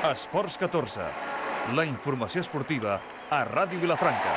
Esports 14, la informació esportiva a Ràdio Vilafranca.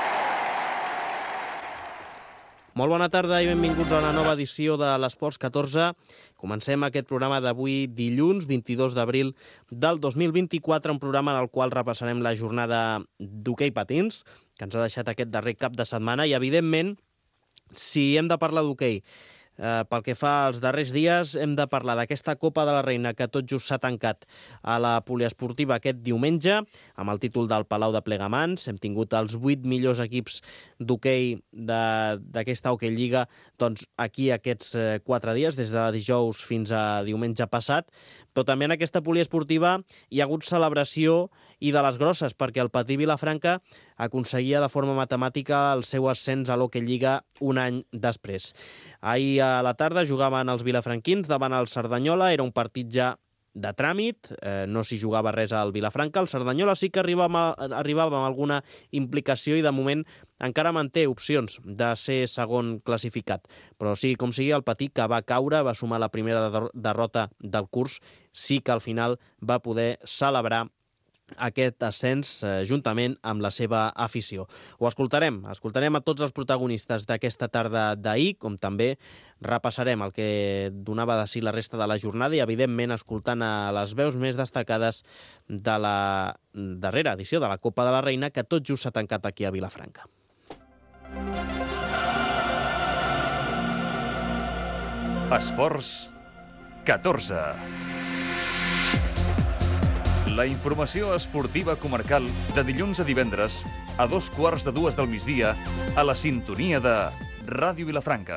Molt bona tarda i benvinguts a una nova edició de l'Esports 14. Comencem aquest programa d'avui dilluns, 22 d'abril del 2024, un programa en el qual repassarem la jornada d'hoquei patins, que ens ha deixat aquest darrer cap de setmana, i evidentment, si hem de parlar d'hoquei, pel que fa als darrers dies, hem de parlar d'aquesta Copa de la Reina que tot just s'ha tancat a la poliesportiva aquest diumenge, amb el títol del Palau de Plegamans. Hem tingut els 8 millors equips d'hoquei d'aquesta Hockey Lliga doncs, aquí aquests 4 dies, des de dijous fins a diumenge passat. Però també en aquesta poliesportiva hi ha hagut celebració i de les grosses, perquè el Patí Vilafranca aconseguia de forma matemàtica el seu ascens a l'Hockey Lliga un any després. Ahir a la tarda jugaven els vilafranquins davant el Cerdanyola, era un partit ja de tràmit, no s'hi jugava res al Vilafranca. El Cerdanyola sí que arribava amb alguna implicació i de moment encara manté opcions de ser segon classificat. Però sí, com sigui, el Patí, que va caure, va sumar la primera derrota del curs, sí que al final va poder celebrar aquest ascens juntament amb la seva afició. Ho escoltarem a tots els protagonistes d'aquesta tarda d'ahir, com també repassarem el que donava de si la resta de la jornada i, evidentment, escoltant a les veus més destacades de la darrera edició de la Copa de la Reina, que tot just s'ha tancat aquí a Vilafranca. Esports 14. La informació esportiva comarcal de dilluns a divendres a 2:15 del migdia a la sintonia de Ràdio Vilafranca.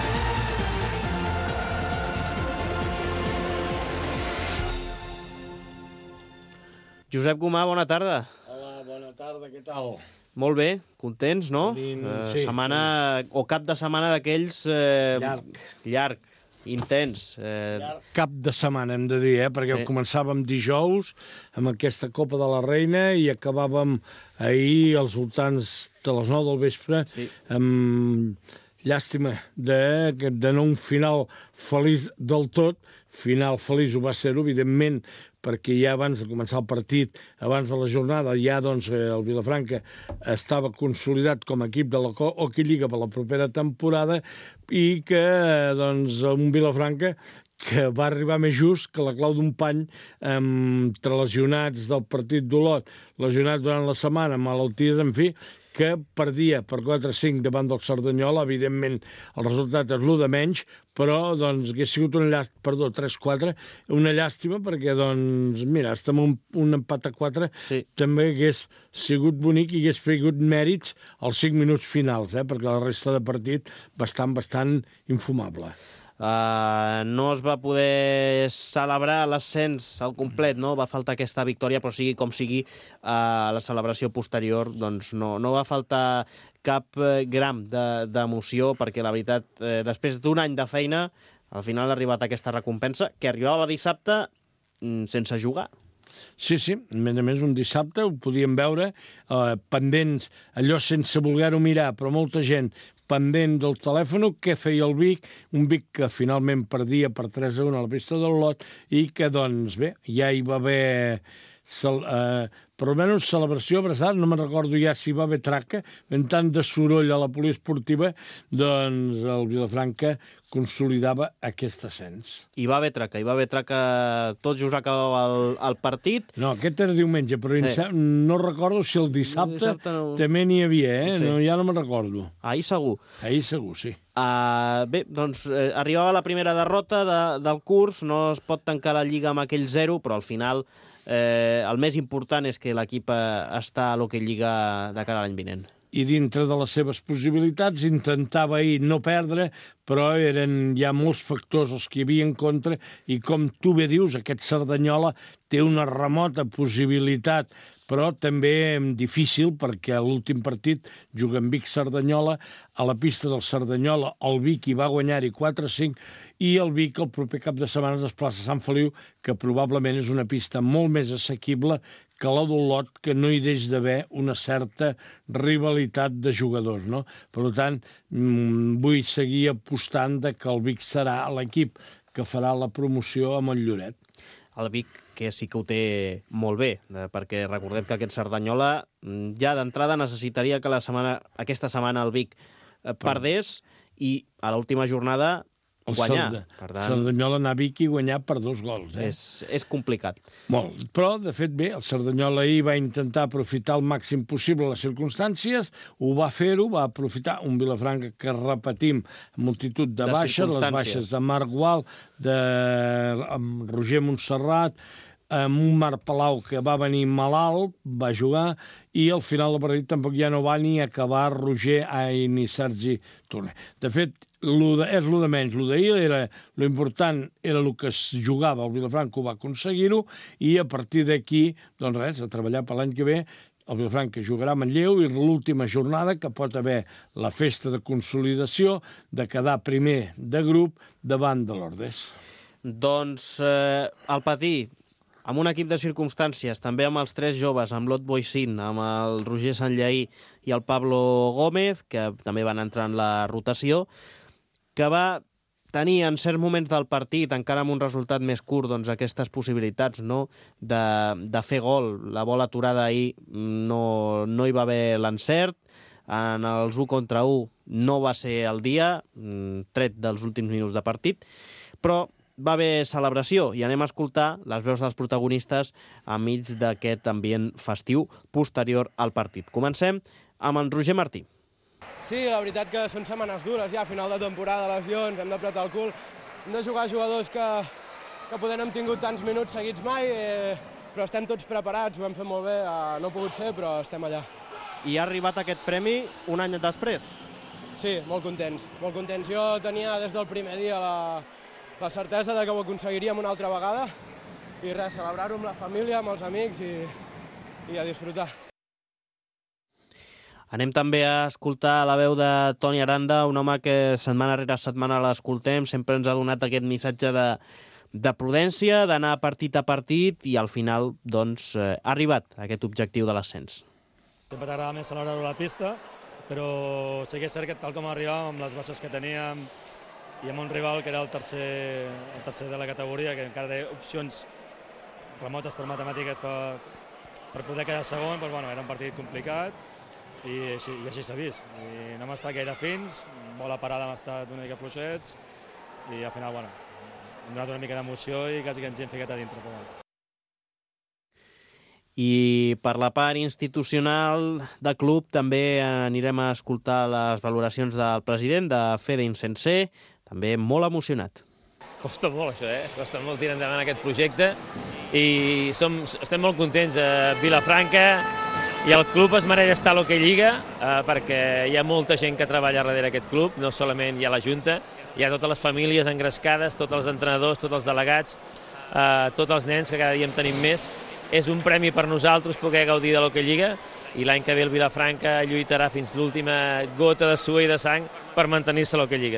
Josep Gomà, bona tarda. Hola, bona tarda, què tal? Molt bé, contents, no? Sí. Setmana o cap de setmana d'aquells llarg, intens. Cap de setmana, hem de dir, perquè començàvem dijous amb aquesta Copa de la Reina i acabàvem ahir als voltants de les 9 del vespre amb llàstima de no un final feliç del tot. Final feliç ho va ser-ho, evidentment, perquè ja abans de començar el partit, abans de la jornada, ja doncs, el Vilafranca estava consolidat com a equip de la Hockey Lliga per la propera temporada i que doncs, un Vilafranca que va arribar més just que la clau d'un pany entre lesionats del partit d'Olot, lesionats durant la setmana, malalties, en fi, que perdia per 4-5 davant del Cerdanyola. Evidentment, el resultat és l'1 de menys, però doncs, hagués sigut una llàstima, 3-4, una llàstima, perquè, doncs, mira, estem un empat a 4, també hagués sigut bonic i hagués fegut mèrits als 5 minuts finals, perquè la resta de partit bastant infumable. No es va poder celebrar l'ascens al complet, no? Va faltar aquesta victòria, però sigui com sigui, a la celebració posterior doncs no va faltar cap gram d'emoció, perquè la veritat, després d'un any de feina, al final ha arribat aquesta recompensa, que arribava dissabte sense jugar. Sí, a més un dissabte ho podíem veure, pendents, allò sense voler-ho mirar, però molta gent pendent del telèfon, què feia el Vic, un Vic que finalment perdia per 3-1 a la pista del Lot i que, doncs, bé, ja hi va haver per almenys celebració abraçada, no me'n recordo ja si va haver traca, en tant de soroll a la poliesportiva, doncs el Vilafranca consolidava aquest ascens. Hi va haver traca, tot just acabava el partit. No, aquest era diumenge, però no recordo si el dissabte també n'hi havia, ja no me'n recordo. Ahir segur. Ahir segur, sí. Bé, doncs arribava la primera derrota del curs, no es pot tancar la Lliga amb aquell 0, però al final el més important és que l'equip està a l'Hockey Lliga de cara a l'any vinent. I dintre de les seves possibilitats intentava ahir no perdre, però eren ja molts factors els que hi havia en contra i, com tu bé dius, aquest Cerdanyola té una remota possibilitat, però també difícil, perquè a l'últim partit juga amb Vic-Cerdanyola, a la pista del Cerdanyola el Vic hi va guanyar-hi 4-5 i el Vic el proper cap de setmana es desplaça a Sant Feliu, que probablement és una pista molt més assequible que la d'Olot, que no hi deix d'haver una certa rivalitat de jugadors, no? Per tant, vull seguir apostant que el Vic serà l'equip que farà la promoció amb el Lloret. el Vic, que sí que ho té molt bé, perquè recordem que aquest Cerdanyola ja d'entrada necessitaria que aquesta setmana el Vic perdés i a l'última jornada guanyar. Cerdanyola anar a Vic i guanyar per 2 gols. És complicat. Molt. Però, de fet, bé, el Cerdanyola ahir va intentar aprofitar al màxim possible les circumstàncies, ho va fer-ho, va aprofitar un Vilafranca que repetim multitud de baixes, les baixes de Marc Gual, amb Roger Montserrat, amb un Marc Palau que va venir malalt, va jugar, i al final del partit tampoc ja no va ni acabar Roger ni Sergi Torner. De fet, és lo de menys. Lo d'ahir lo important era el que es jugava, el Vilafranca ho va aconseguir-ho, i a partir d'aquí, doncs res, a treballar per l'any que ve. El Vilafranca jugarà a Manlleu i l'última jornada, que pot haver la festa de consolidació, de quedar primer de grup davant de l'Ordes. Doncs el Patí, amb un equip de circumstàncies, també amb els 3 joves, amb l'Ot Boixín, amb el Roger Sanllaí i el Pablo Gómez, que també van entrar en la rotació, que va tenir en certs moments del partit, encara amb un resultat més curt, doncs aquestes possibilitats, no?, de fer gol. La bola aturada ahir no hi va haver l'encert, en els 1 contra 1 no va ser el dia, tret dels últims minuts de partit, però va haver celebració i anem a escoltar les veus dels protagonistes enmig d'aquest ambient festiu posterior al partit. Comencem amb en Roger Martí. Sí, la veritat que són setmanes dures ja, final de temporada, lesions, hem d'apretar el cul, hem de jugar a jugadors que poder no hem tingut tants minuts seguits mai, però estem tots preparats, ho hem fet molt bé, no ha pogut ser, però estem allà. I ha arribat aquest premi un any després? Sí, molt contents, molt contents. Jo tenia des del primer dia la certesa de que ho aconseguiríem una altra vegada i res, celebrar-ho amb la família, amb els amics i a disfrutar. Anem també a escoltar la veu de Toni Aranda, un home que setmana rere setmana l'escoltem, sempre ens ha donat aquest missatge de prudència, d'anar partit a partit i al final doncs, ha arribat aquest objectiu de l'ascens. Sempre t'agrada més celebrar-ho a la pista, però sí que és cert que tal com arribàvem amb les baixes que teníem i amb un rival que era el tercer de la categoria, que encara té opcions remotes per matemàtiques per poder quedar segon, doncs, bueno, era un partit complicat i així s'ha vist. I no hem estat gaire fins, bola parada hem estat una mica fluixets i al final bueno, hem donat una mica d'emoció i quasi que ens hi hem ficat a dintre. I per la part institucional de club també anirem a escoltar les valoracions del president, de Fede Insensé, també molt emocionat. Costa molt això, costa molt tirar endavant aquest projecte i estem molt contents a Vilafranca i el club es mereix estar a l'Hockey Lliga perquè hi ha molta gent que treballa darrere aquest club, no solament hi ha la Junta, hi ha totes les famílies engrescades, tots els entrenadors, tots els delegats, tots els nens que cada dia en tenim més. És un premi per nosaltres poder gaudir de l'Hockey Lliga i l'any que ve el Vilafranca lluitarà fins l'última gota de suor i de sang per mantenir-se a l'Hockey Lliga.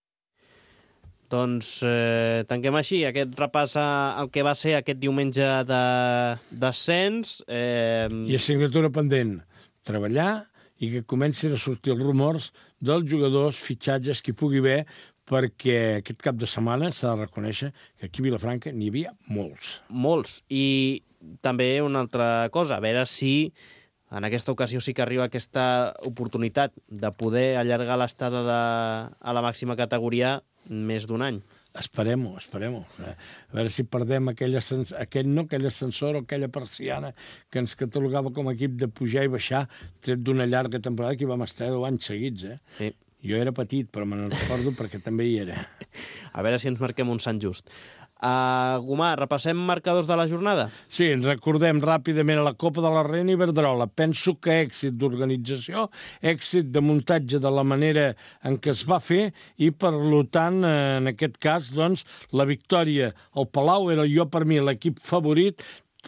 Doncs tanquem així aquest repàs al que va ser aquest diumenge d'ascens. I assignatura pendent, treballar i que comencin a sortir els rumors dels jugadors, fitxatges que hi pugui haver, perquè aquest cap de setmana s'ha de reconèixer que aquí a Vilafranca n'hi havia molts. Molts. I també una altra cosa, a veure si en aquesta ocasió sí que arriba aquesta oportunitat de poder allargar l'estada a la màxima categoria més d'un any. Esperem-ho. A veure si perdem aquell ascensor o aquella persiana que ens catalogava com a equip de pujar i baixar, tret d'una llarga temporada que hi vam estar 10 anys seguits. Sí. Jo era petit, però me'n recordo perquè també hi era. A veure si ens marquem un Sant Just. Gomà, repassem marcadors de la jornada? Sí, ens recordem ràpidament a la Copa de la Reina Iberdrola. Penso que èxit d'organització, èxit de muntatge de la manera en què es va fer i, per tant, en aquest cas, doncs, la victòria al Palau era jo per mi l'equip favorit.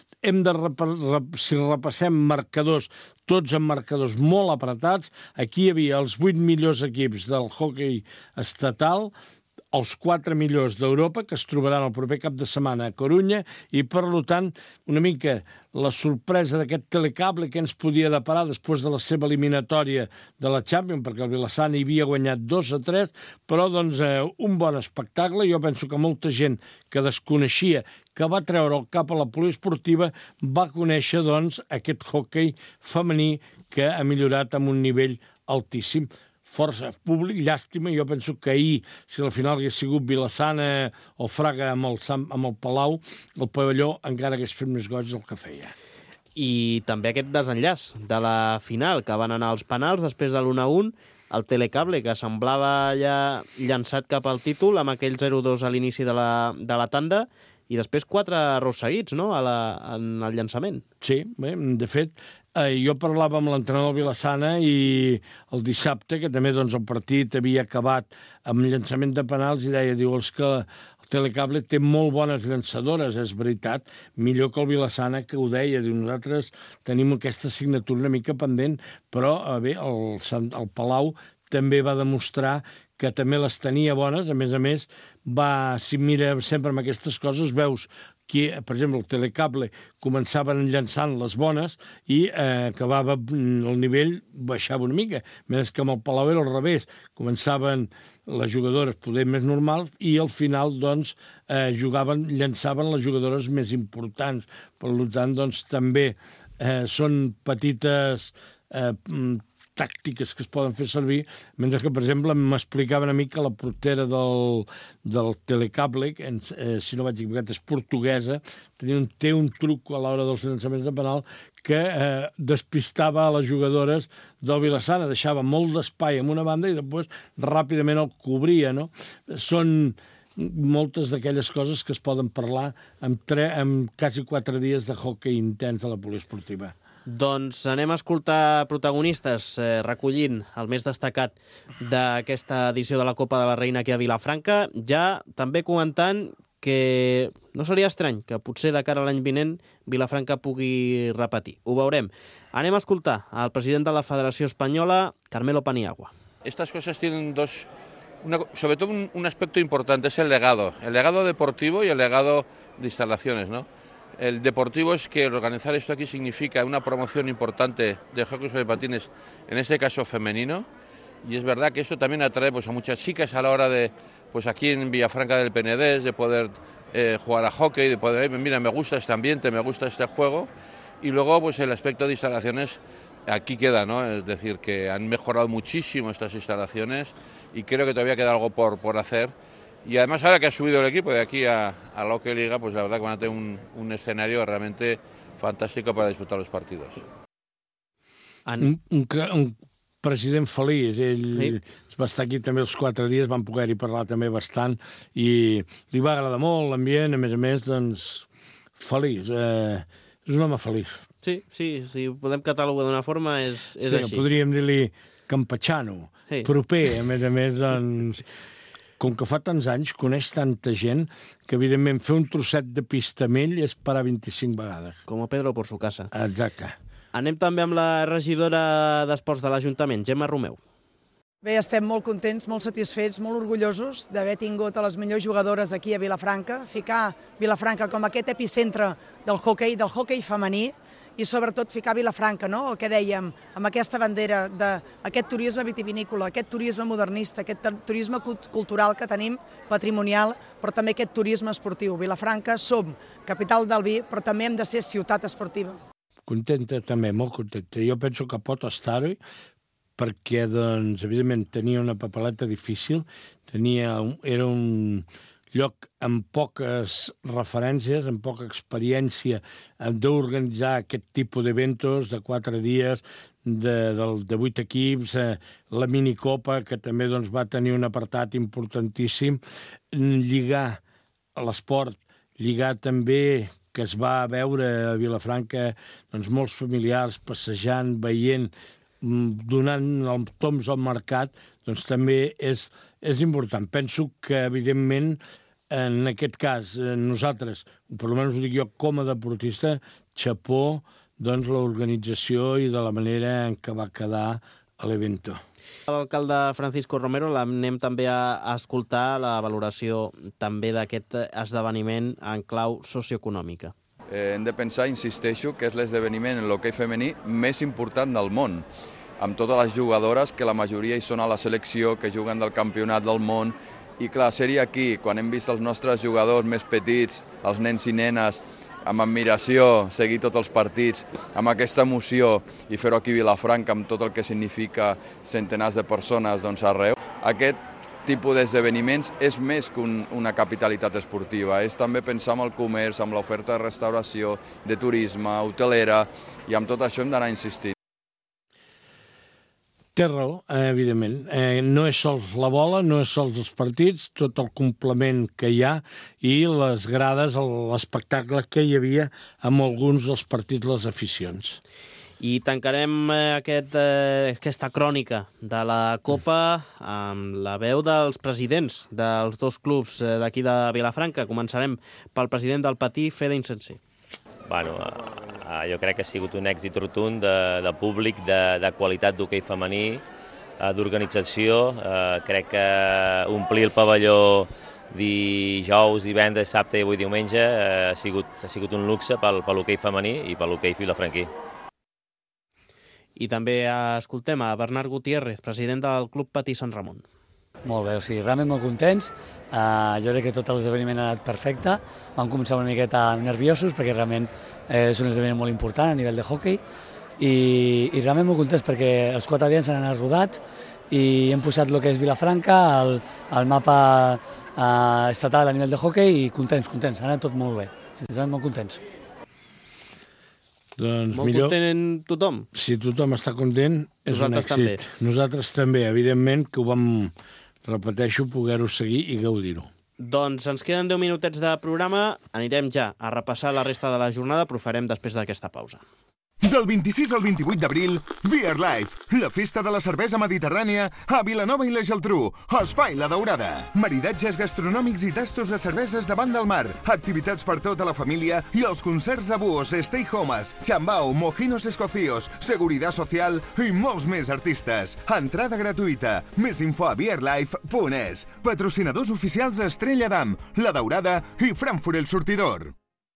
Si repassem marcadors, tots amb marcadors molt apretats, aquí hi havia els 8 millors equips del hoquei estatal, els 4 millors d'Europa, que es trobaran el proper cap de setmana a Corunya, i, per tant, una mica la sorpresa d'aquest telecable que ens podia deparar després de la seva eliminatòria de la Champions, perquè el Vilassana hi havia guanyat 2-3, però, doncs, un bon espectacle. Jo penso que molta gent que desconeixia, que va treure el cap a la poliesportiva, va conèixer, doncs, aquest hoquei femení que ha millorat amb un nivell altíssim. Força públic, llàstima. Jo penso que ahir, si al final hagués sigut Vilassana o Fraga amb el Palau, el pavelló encara hagués fet més goig del que feia. I també aquest desenllaç de la final, que van anar als penals després de l'1-1, el telecable, que semblava ja llançat cap al títol, amb aquell 0-2 a l'inici de la tanda, i després 4 errors seguits, no?, en el llançament. Sí, bé, de fet, jo parlava amb l'entrenador Vilassana i el dissabte, que també doncs, el partit havia acabat amb llançament de penals, i deia, diu, és que el telecable té molt bones llançadores, és veritat, millor que el Vilassana, que ho deia, diu, nosaltres tenim aquesta assignatura una mica pendent, però bé, el Palau també va demostrar que també les tenia bones. A més, si mira sempre amb aquestes coses, veus que, per exemple, el telecable començaven llançant les bones i acabava el nivell, baixava una mica. Més que amb el Palau era al revés. Començaven les jugadores poder més normals i al final, doncs, llançaven les jugadores més importants. Per tant, doncs, també són petites tàctiques que es poden fer servir, mentre que, per exemple, m'explicaven a mi que la portera del telecable, que, si no vaig equivocat, és portuguesa, té un truc a l'hora dels llançaments de penal que despistava a les jugadores del Vilassana, deixava molt d'espai en una banda i després ràpidament el cobria, no? Són moltes d'aquelles coses que es poden parlar en quasi 4 dies de hoquei intens a la poliesportiva. Doncs anem a escoltar protagonistes recollint el més destacat d'aquesta edició de la Copa de la Reina aquí a Vilafranca, ja també comentant que no seria estrany que potser de cara a l'any vinent Vilafranca pugui repetir. Ho veurem. Anem a escoltar al president de la Federació Espanyola, Carmelo Paniagua. Estas cosas tienen sobre todo un aspecto importante, es el legado deportivo y el legado de instalaciones, ¿no? El deportivo es que organizar esto aquí significa una promoción importante de hockey sobre patines, en este caso femenino, y es verdad que esto también atrae pues, a muchas chicas a la hora de, pues aquí en Villafranca del Penedés, de poder jugar a hockey, de poder, mira, me gusta este ambiente, me gusta este juego, y luego pues el aspecto de instalaciones aquí queda, ¿no? Es decir, que han mejorado muchísimo estas instalaciones y creo que todavía queda algo por hacer. Y además ahora que ha subido el equipo de aquí a la Hockey Liga, pues la verdad que van a tener un escenario realmente fantástico para disputar los partidos. Un president feliç, ell va estar aquí també els 4 dies, van poder-hi parlar també bastant i li va agradar molt l'ambient, a més, doncs, feliç, és un home feliç. Sí, si ho podem catalogar d'una forma és així. Sí, podríem dir-li campatxano, proper, a més, doncs... Com que fa tants anys, coneix tanta gent que, evidentment, fer un trosset de pista amb ell és parar 25 vegades. Com a Pedro por su casa. Exacte. Anem també amb la regidora d'Esports de l'Ajuntament, Gemma Romeu. Bé, estem molt contents, molt satisfets, molt orgullosos d'haver tingut a les millors jugadores aquí a Vilafranca, ficar Vilafranca com aquest epicentre del hoquei femení, i sobretot ficar Vilafranca, no? El que dèiem, amb aquesta bandera d'aquest turisme vitivinícola, aquest turisme modernista, aquest turisme cultural que tenim, patrimonial, però també aquest turisme esportiu. Vilafranca som capital del vi, però també hem de ser ciutat esportiva. Contenta també, molt contenta. Jo penso que pot estar-hi perquè, doncs, evidentment, tenia una papeleta difícil, era un lloc amb poques referències, amb poca experiència d'organitzar aquest tipus d'eventos de 4 dies, de 8 equips, la minicopa, que també doncs, va tenir un apartat importantíssim, lligar a l'esport, lligar també que es va veure a Vilafranca doncs, molts familiars passejant, veient, donant els toms al mercat, doncs també és important. Penso que, evidentment, en aquest cas, nosaltres, per almenys ho dic jo com a deportista, xapó doncs, l'organització i de la manera en què va quedar l'evento. L'alcalde Francisco Romero, l'anem també a escoltar la valoració també d'aquest esdeveniment en clau socioeconòmica. Hem de pensar, insisteixo, que és l'esdeveniment en l'hoquei femení més important del món, amb totes les jugadores, que la majoria hi són a la selecció, que juguen del campionat del món, i clar, ser-hi aquí, quan hem vist els nostres jugadors més petits, els nens i nenes, amb admiració, seguir tots els partits, amb aquesta emoció, i fer-ho aquí a Vilafranca, amb tot el que significa centenars de persones arreu. Aquest tipus d'esdeveniments és més que una capitalitat esportiva, és també pensar en el comerç, amb l'oferta de restauració, de turisme, hotelera, i amb tot això hem d'anar insistint. Té raó, evidentment. No és sols la bola, no és sols els partits, tot el complement que hi ha i les grades, l'espectacle que hi havia amb alguns dels partits, les aficions. I tancarem aquesta crònica de la Copa amb la veu dels presidents dels dos clubs d'aquí de Vilafranca. Començarem pel president del Patí, Fede Insenser. Bueno, jo crec que ha sigut un èxit rotund de públic, de qualitat d'hoquei femení, d'organització. Crec que omplir el pavelló dijous, divendres, dissabte i avui diumenge ha sigut un luxe per l'hoquei femení i per l'hoquei vilafranquí. I també escoltem a Bernat Gutiérrez, president del Club Patí Sant Ramon. Molt bé, o sigui, realment molt contents. Jo crec que tot l'esdeveniment ha anat perfecte. Vam començar una miqueta nerviosos perquè realment és un esdeveniment molt important a nivell de hoquei i realment molt contents perquè els 4 dies s'han anat rodat i hem posat el que és Vilafranca al mapa estatal a nivell de hoquei i contents, ha anat tot molt bé. Sincerament molt contents. Doncs molt millor, content tothom? Si tothom està content, és un èxit. També. Nosaltres també, evidentment, que ho vam, repeteixo, poder-ho seguir i gaudir-ho. Doncs ens queden 10 minutets de programa. Anirem ja a repassar la resta de la jornada, però ho farem després d'aquesta pausa. Del 26 al 28 d'abril, Beer Life, la festa de la cervesa mediterrània a Vilanova i la Geltrú, Espai La Daurada. Maridatges gastronòmics i tastos de cerveses davant del mar, activitats per tota la família i els concerts de búhos, stay homes, chambao, mojinos escocíos, seguridad social i molts més artistes. Entrada gratuïta. Més info a beerlife.es. Patrocinadors oficials Estrella d'Am, La Daurada i Frankfurt El Sortidor.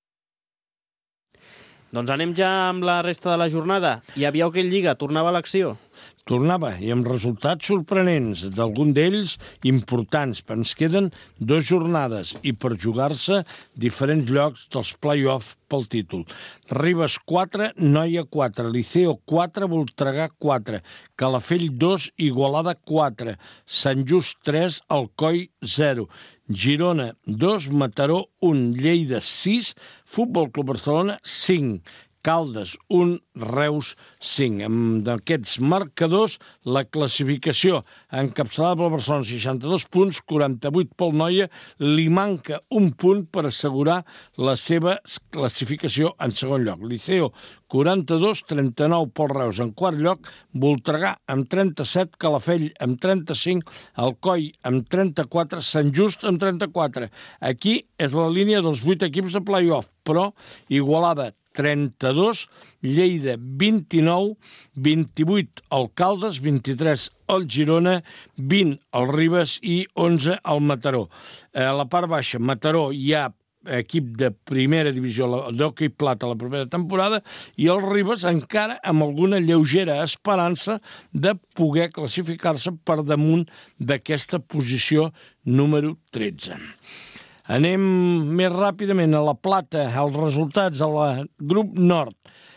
Doncs anem ja amb la resta de la jornada. I aviau que el Lliga tornava a l'acció. Tornava, i amb resultats sorprenents, d'algun d'ells importants. Ens queden 2 jornades i per jugar-se diferents llocs dels play-off pel títol. Ribes 4, Noia 4, Liceo 4, Voltregà 4, Calafell 2, Igualada 4, Sant Just 3, Alcoi 0, Girona 2, Mataró 1, Lleida 6, Futbol Club Barcelona 5, Caldes 1, Reus 5. Amb aquests marcadors, la classificació encapçalada pel Barcelona, 62 punts, 48 pel Noia, li manca un punt per assegurar la seva classificació en segon lloc. Liceo, 42, 39 pel Reus en quart lloc, Voltregà amb 37, Calafell amb 35, Alcoi amb 34, Sant Just amb 34. Aquí és la línia dels 8 equips de play-off, però Igualada 32, Lleida 29, 28 al Caldes, 23 al Girona, 20 al Ribes i 11 al Mataró. A la part baixa, Mataró hi ha equip de primera divisió d'hoquei plata la propera temporada i el Ribes encara amb alguna lleugera esperança de poder classificar-se per damunt d'aquesta posició número 13. Anem més ràpidament a la plata, els resultats a la grup nord.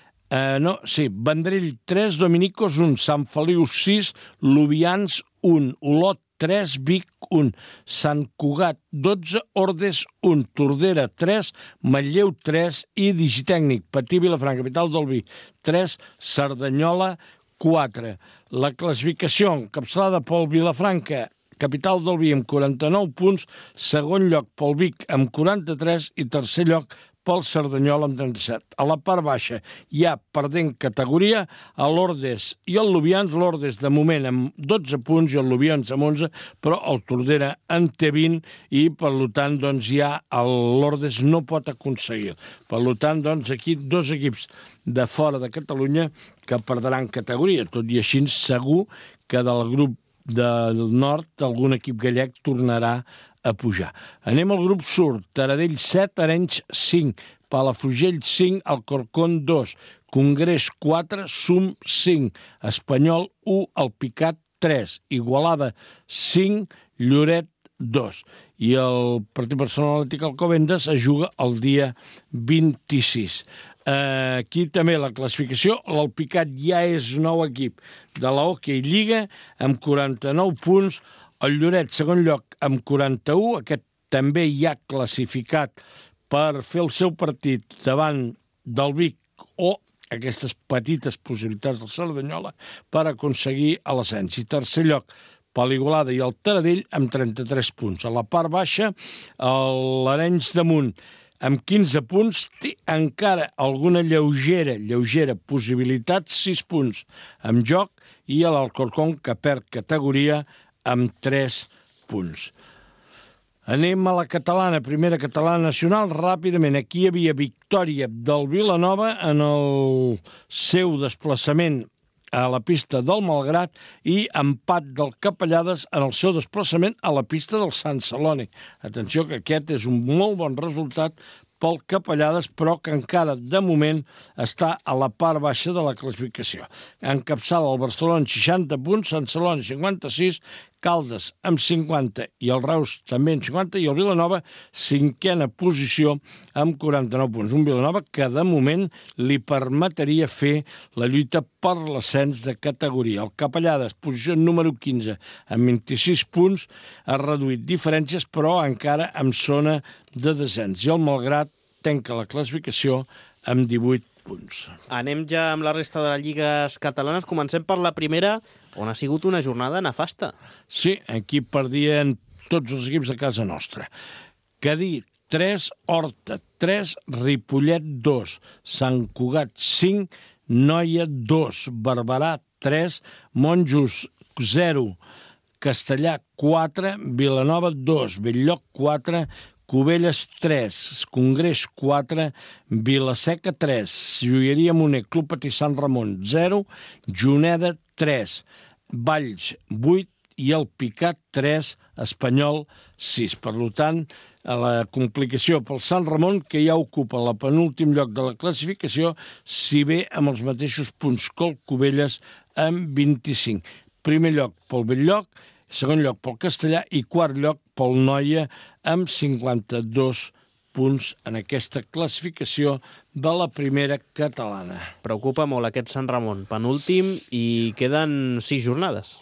Vendrell 3, Dominicos 1, Sant Feliu 6, Lubians 1, Olot 3, Vic 1, Sant Cugat 12, Ordes 1, Tordera 3, Manlleu 3 i Digitècnic, Patí Vilafranca, capital del Vi 3, Cerdanyola 4. La classificació encapçalada pel Vilafranca, capital del Vi amb 49 punts, segon lloc pel Vic amb 43 i tercer lloc pel Cerdanyola amb 37. A la part baixa hi ha perdent categoria a l'Ordes i el Lubians. L'Ordes de moment amb 12 punts i el Lubians amb 11, però el Tordera en té 20 i per tant ja l'Ordes no pot aconseguir. Per tant, aquí 2 equips de fora de Catalunya que perdran categoria, tot i així segur que del grup del nord algun equip gallec tornarà a pujar. Anem al grup sud. Taradell 7, Arenys 5, Palafrugell 5, Alcorcón 2, Congrés 4, Sum 5, Espanyol 1, Alpicat 3, Igualada 5, Lloret 2. I el partit Barcelona Atlètic Alcobendas es juga el dia 26. Aquí també la classificació, l'Alpicat ja és nou equip de la Hockey Lliga amb 49 punts, el Lloret segon lloc amb 41, aquest també ja classificat per fer el seu partit davant del Vic o aquestes petites possibilitats del Cerdanyola per aconseguir l'ascens. I tercer lloc, per l'Igualada i el Taradell amb 33 punts. A la part baixa, l'Arenys de Munt amb 15 punts, té encara alguna lleugera possibilitat, 6 punts en joc, i l'Alcorcón, que perd categoria, amb 3 punts. Anem a la catalana, primera catalana nacional, ràpidament. Aquí hi havia victòria del Vilanova en el seu desplaçament a la pista del Malgrat i empat del Capellades en el seu desplaçament a la pista del Sant Celoni. Atenció que aquest és un molt bon resultat pel Capellades, però que encara, de moment, està a la part baixa de la classificació. Encapçala el Barcelona amb 60 punts, Sant Celoni 56, Caldes amb 50 i el Reus també amb 50 i el Vilanova cinquena posició amb 49 punts. Un Vilanova que de moment li permetria fer la lluita per l'ascens de categoria. El Capellades, posició número 15 amb 26 punts, ha reduït diferències però encara en zona de descens. I el Malgrat tanca la classificació amb 18 punts. Anem ja amb la resta de les lligues catalanes. Comencem per la primera, on ha sigut una jornada nefasta. Sí, aquí perdien tots els equips de casa nostra. Cadí 3, Horta 3, Ripollet 2, Sant Cugat 5, Noia 2, Barberà 3, Monjos 0, Castellà 4, Vilanova 2, Bell-lloc 4, Cubelles 3, Congrés 4, Vilaseca 3, Joieria Moner, Club Patí Sant Ramon 0, Juneda 3, Valls 8 i el Picat 3, Espanyol 6. Per tant, a la complicació pel Sant Ramon, que ja ocupa la penúltim lloc de la classificació, si bé amb els mateixos punts que el Cubelles amb 25. Primer lloc pel Bell-lloc, segon lloc pel Castellà i quart lloc pel Noia amb 52 punts en aquesta classificació de la primera catalana. Preocupa molt aquest Sant Ramon, penúltim, i queden 6 jornades.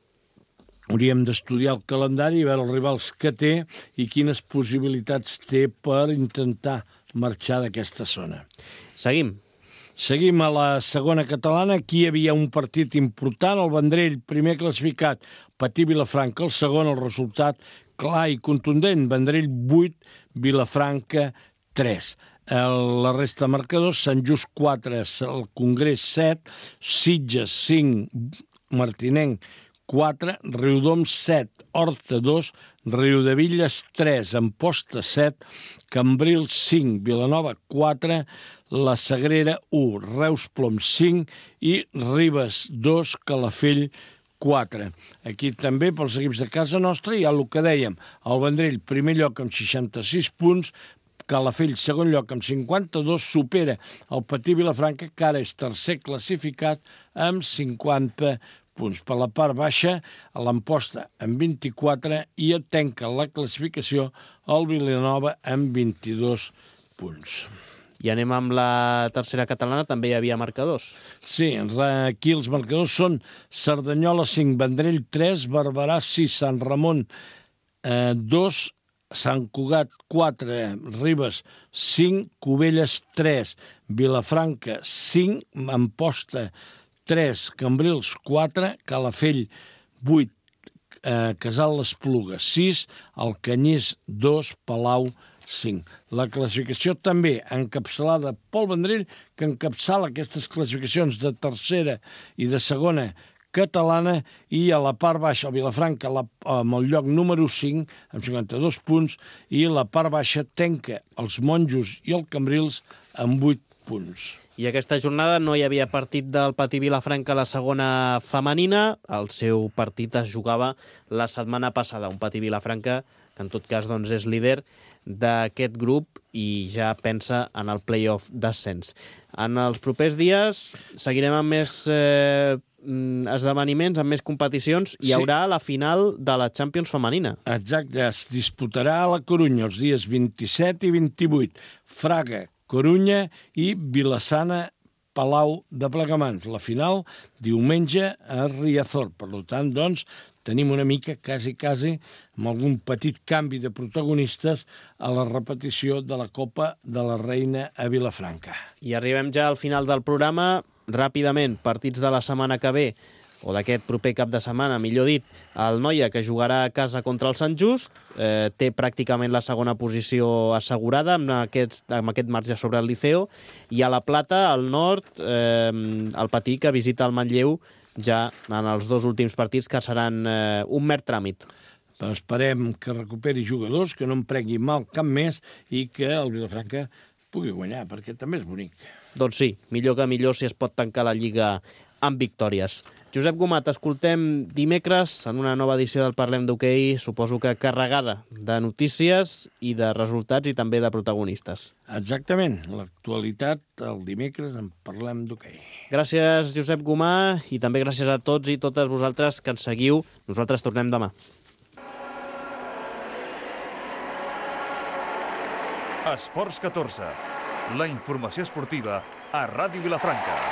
Hauríem d'estudiar el calendari i veure els rivals que té i quines possibilitats té per intentar marxar d'aquesta zona. Seguim. Seguim a la segona catalana. Aquí hi havia un partit important, el Vendrell, primer classificat, Patí Vilafranca, el segon, el resultat clar i contundent, Vendrell 8, Vilafranca 3. La resta de marcadors, Sant Just 4, el Congrés 7, Sitges 5, Martinenc 4, Riudoms 7, Horta 2, Riudevilles 3, Amposta 7, Cambrils 5, Vilanova 4, La Sagrera 1, Reus Plom 5 i Ribes 2, Calafell 4. Aquí també pels equips de casa nostra hi ha el que dèiem, el Vendrell primer lloc amb 66 punts, Calafell segon lloc amb 52, supera el Patí Vilafranca, que ara és tercer classificat amb 50 punts. Per la part baixa, l'Amposta amb 24 i tanca la classificació el Vilanova amb 22 punts. I anem amb la tercera catalana, també hi havia marcadors. Sí, aquí els marcadors són Cerdanyola 5, Vendrell 3, Barberà 6, Sant Ramon 2, Sant Cugat 4, Ribes 5, Cubelles 3, Vilafranca 5, Amposta 3, Cambrils 4, Calafell 8, Casal l'Espluga 6, Alcanyís 2, Palau 5. La classificació també encapçalada pel Vendrell, que encapçala aquestes classificacions de tercera i de segona catalana, i a la part baixa el Vilafranca amb el lloc número 5 amb 52 punts, i la part baixa tanca els Monjos i el Cambrils amb 8 punts. I aquesta jornada no hi havia partit del Patí Vilafranca a la segona femenina. El seu partit es jugava la setmana passada. Un Patí Vilafranca que en tot cas doncs, és líder d'aquest grup i ja pensa en el play-off d'ascens. En els propers dies seguirem amb més esdeveniments, amb més competicions. Hi haurà la final de la Champions femenina. Exacte, es disputarà a la Corunya els dies 27 i 28. Fraga, Corunya i Vilassana, Palau de Plegamans. La final diumenge a Riazor. Per tant, doncs, tenim una mica, quasi, amb algun petit canvi de protagonistes a la repetició de la Copa de la Reina a Vilafranca. I arribem ja al final del programa. Ràpidament, partits de la setmana que ve, o d'aquest proper cap de setmana, millor dit, el Noia, que jugarà a casa contra el Sant Just, té pràcticament la segona posició assegurada amb aquest marge sobre el Liceo, i a la Plata, al nord, el Patí, que visita el Manlleu ja en els dos últims partits, que seran un mer tràmit. Esperem que recuperi jugadors, que no em pregui mal cap més i que el Vilafranca pugui guanyar, perquè també és bonic. Doncs sí, millor que millor si es pot tancar la Lliga amb victòries. Josep Gomat, escoltem dimecres en una nova edició del Parlem d'Hoquei, suposo que carregada de notícies i de resultats i també de protagonistes. Exactament, l'actualitat el dimecres en Parlem d'Hoquei. Gràcies, Josep Gomà, i també gràcies a tots i totes vosaltres que ens seguiu. Nosaltres tornem demà. Esports 14, la informació esportiva a Ràdio Vilafranca.